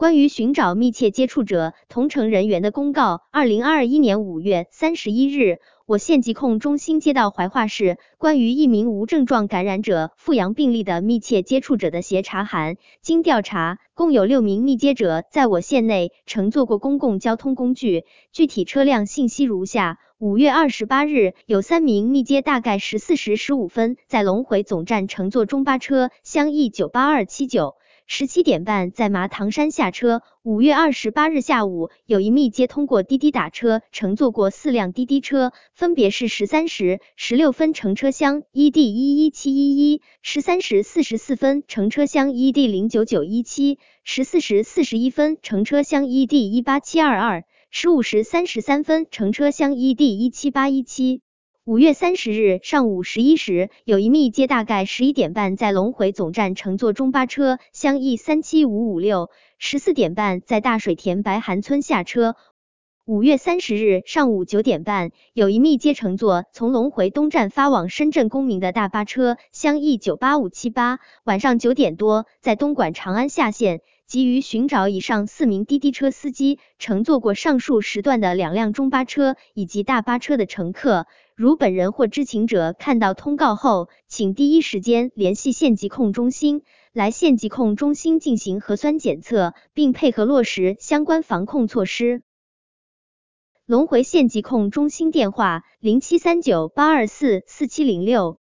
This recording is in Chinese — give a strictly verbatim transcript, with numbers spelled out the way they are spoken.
关于寻找密切接触者同城人员的公告，二零二一年五月三十一日，我县疾控中心接到怀化市关于一名无症状感染者复阳病例的密切接触者的协查函。经调查，共有六名密接者在我县内乘坐过公共交通工具，具体车辆信息如下。五月二十八日，有三名密接大概十四时十五分在龙回总站乘坐中巴车湘 E 九八二七九。十七点半在麻塘山下车。五月二十八日下午，有一密接通过滴滴打车，乘坐过四辆滴滴车，分别是十三时十六分乘车厢 E D 一一七一一，十三时四十四分乘车厢 E D 零九九一七，十四时四十一分乘车厢 E D 一八七二二，十五时三十三分乘车厢 E D 一七八一七。五月三十日上午十一时，有一密接大概十一点半在龙回总站乘坐中巴车湘 E 三七五五六，十四点半在大水田白涵村下车。五月三十日上午九点半，有一密接乘坐从龙回东站发往深圳公民的大巴车湘 E 九八五七八，晚上九点多在东莞长安下线。急于寻找以上四名滴滴车司机乘坐过上述时段的两辆中巴车以及大巴车的乘客，如本人或知情者看到通告后，请第一时间联系县疾控中心，来县疾控中心进行核酸检测，并配合落实相关防控措施。龙回县疾控中心电话：零七三九八二四四七零六。